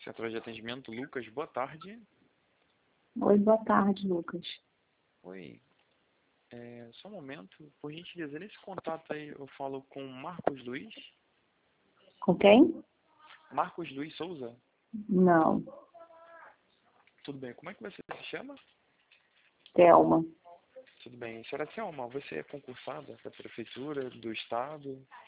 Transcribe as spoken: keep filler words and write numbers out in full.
Central de atendimento, Lucas, boa tarde. Oi, boa tarde, Lucas. Oi, é, só um momento, por gentileza, nesse contato aí eu falo com Marcos Luiz? Com quem? Marcos Luiz Souza? Não, Tudo bem, como é que você se chama? Thelma. Tudo bem, senhora Thelma, você é concursada da prefeitura, do estado?